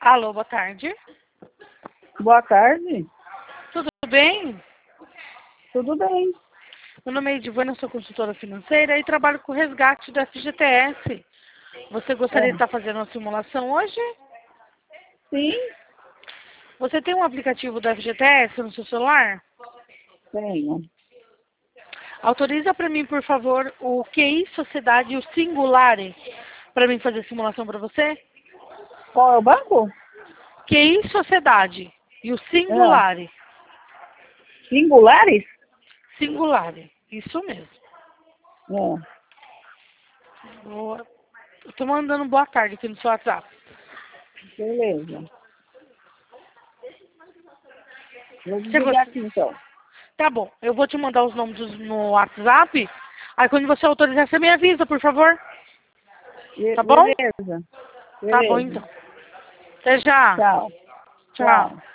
Alô, boa tarde. Boa tarde. Tudo bem? Tudo bem. Meu nome é Edivana, sou consultora financeira e trabalho com o resgate do FGTS. Você gostaria de estar fazendo uma simulação hoje? Sim, Você tem um aplicativo do FGTS no seu celular? tenho. Autoriza para mim, por favor, o QI Sociedade e o Singulare para mim fazer simulação para você? Qual é o banco? QI Sociedade e o Singulare. Singulares? Singulare, isso mesmo. Eu tô mandando boa tarde aqui no seu WhatsApp. Beleza. Vou Você desligar aqui então. Tá bom, eu vou te mandar os nomes no WhatsApp. Aí quando você autorizar, você me avisa, por favor. Tá bom? Beleza. Tá bom, então. Até já. Tchau. Tchau.